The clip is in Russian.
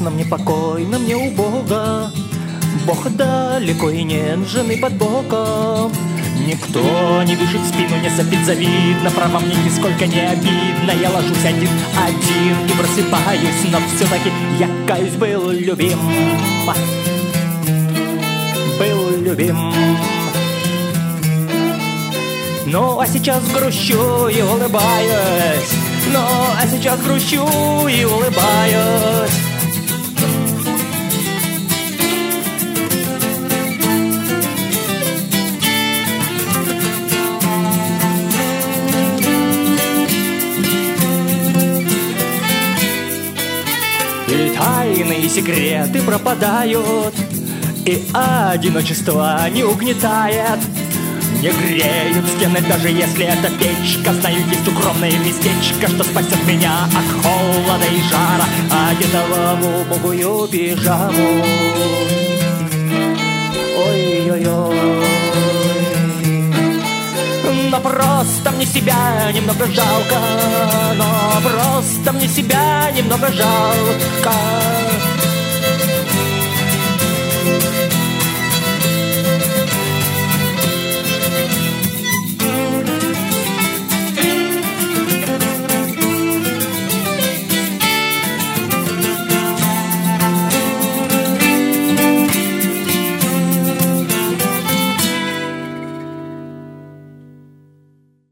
грустном, непокойном, не убого. Бог далеко и нет жены под боком. Никто не дышит в спину, не сопит завидно. Право мне нисколько не обидно. Я ложусь один и просыпаюсь, но все-таки я, каюсь, был любим. Был любим. Ну а сейчас грущу и улыбаюсь. Ну а сейчас грущу и улыбаюсь. И тайные секреты пропадают, и одиночество не угнетает. Не греют стены, даже если это печка. Знаю, есть укромное местечко, что спасет меня от холода и жара, одетого в убогую пижаму. Ой-ой-ой. Но просто мне себя немного жалко. Но просто мне себя немного жалко.